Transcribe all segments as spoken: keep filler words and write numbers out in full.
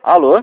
Alô?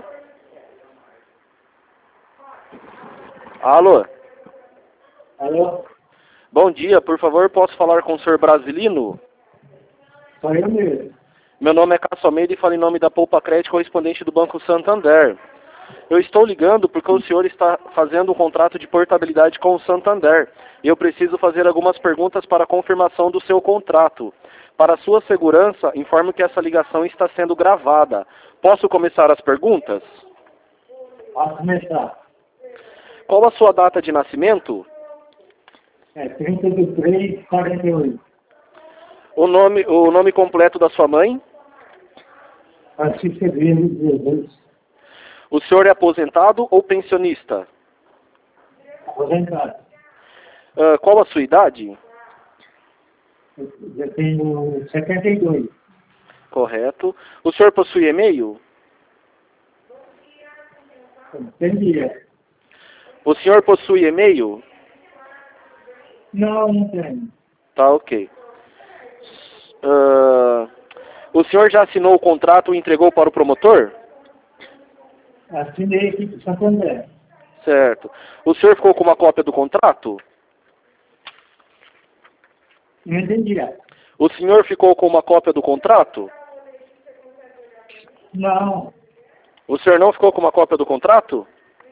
Alô? Alô? Bom dia, por favor, posso falar com o senhor Brasilino? Sou eu mesmo. Meu nome é Cássio Almeida e falo em nome da Poupa Crédito, correspondente do Banco Santander. Eu estou ligando porque o senhor está fazendo um contrato de portabilidade com o Santander e eu preciso fazer algumas perguntas para confirmação do seu contrato. Para sua segurança, informo que essa ligação está sendo gravada. Posso começar as perguntas? Posso começar. Qual a sua data de nascimento? É trinta de três de quarenta e oito. O nome, o nome completo da sua mãe? Francisca Grilo Jesus. O senhor é aposentado ou pensionista? Aposentado. Uh, qual a sua idade? Eu eu tenho setenta e dois. Correto. O senhor possui e-mail? Entendi. O senhor possui e-mail? Não, não tenho. Tá, ok. Uh, o senhor já assinou o contrato e entregou para o promotor? Assinei aqui para Santander. Certo. O senhor ficou com uma cópia do contrato? Não entendi. O senhor ficou com uma cópia do contrato? Não. O senhor não ficou com uma cópia do contrato?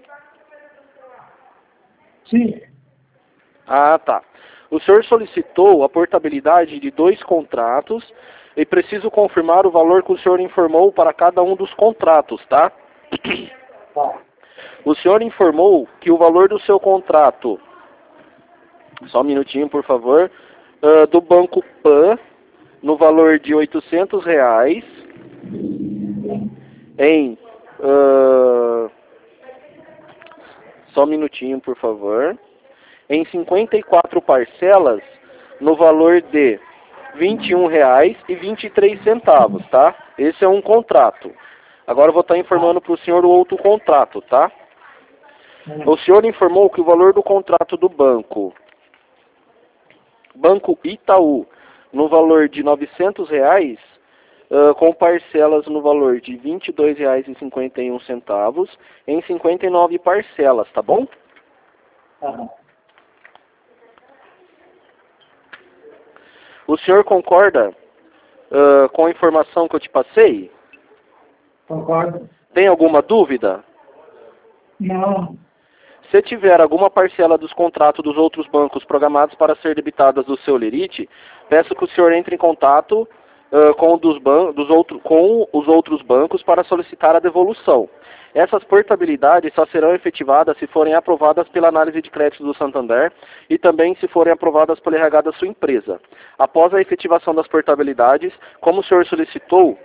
Sim. Ah, tá. O senhor solicitou a portabilidade de dois contratos e preciso confirmar o valor que o senhor informou para cada um dos contratos, tá? Tá. O senhor informou que o valor do seu contrato, só um minutinho, por favor, uh, do Banco Pan, no valor de oitocentos reais, em... Uh, só um minutinho, por favor. Em cinquenta e quatro parcelas, no valor de vinte e um reais e vinte e três centavos, tá? Esse é um contrato. Agora eu vou estar informando para o senhor o outro contrato, tá? O senhor informou que o valor do contrato do banco, Banco Itaú, no valor de novecentos reais, uh, com parcelas no valor de vinte e dois reais e cinquenta e um centavos, em cinquenta e nove parcelas, tá bom? Tá. O senhor concorda uh, com a informação que eu te passei? Concordo? Tem alguma dúvida? Não. Se tiver alguma parcela dos contratos dos outros bancos programados para ser debitadas do seu lerite, peço que o senhor entre em contato uh, com, dos ban dos outro, com os outros bancos para solicitar a devolução. Essas portabilidades só serão efetivadas se forem aprovadas pela análise de crédito do Santander e também se forem aprovadas pelo R H da sua empresa. Após a efetivação das portabilidades, como o senhor solicitou,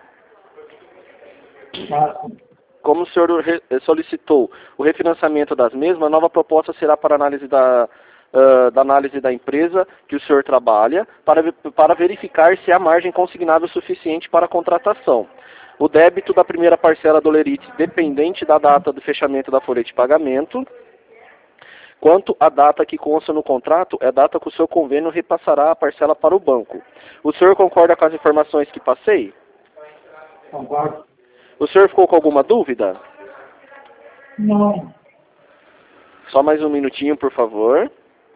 Tá. como o senhor solicitou o refinanciamento das mesmas, a nova proposta será para análise da, uh, da análise da empresa que o senhor trabalha, para, para verificar se há margem consignável suficiente para a contratação. O débito da primeira parcela do lerite, dependente da data do fechamento da folha de pagamento, quanto à data que consta no contrato, é a data que o seu convênio repassará a parcela para o banco. O senhor concorda com as informações que passei? Concordo? O senhor ficou com alguma dúvida? Não. Só mais um minutinho, por favor.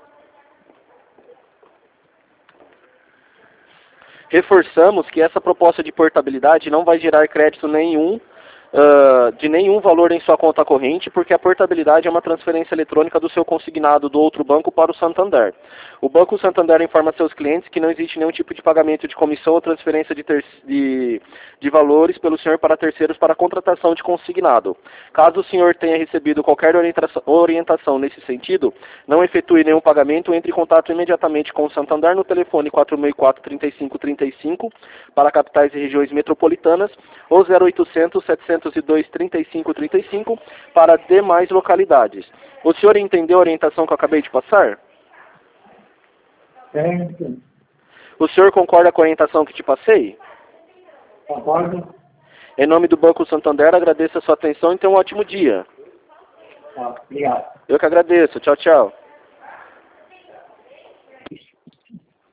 Reforçamos que essa proposta de portabilidade não vai gerar crédito nenhum, uh, de nenhum valor em sua conta corrente, porque a portabilidade é uma transferência eletrônica do seu consignado do outro banco para o Santander. O Banco Santander informa seus clientes que não existe nenhum tipo de pagamento de comissão ou transferência de, ter de, de valores pelo senhor para terceiros para contratação de consignado. Caso o senhor tenha recebido qualquer orientação, orientação nesse sentido, não efetue nenhum pagamento, entre em contato imediatamente com o Santander no telefone quatro seis quatro, trinta e cinco, trinta e cinco para capitais e regiões metropolitanas ou zero oitocentos, setecentos e dois, trinta e cinco, trinta e cinco para demais localidades. O senhor entendeu a orientação que eu acabei de passar? Certo. O senhor concorda com a orientação que te passei? Concordo? Em nome do Banco Santander, agradeço a sua atenção e tenha um ótimo dia. Tá. Obrigado. Eu que agradeço. Tchau, tchau.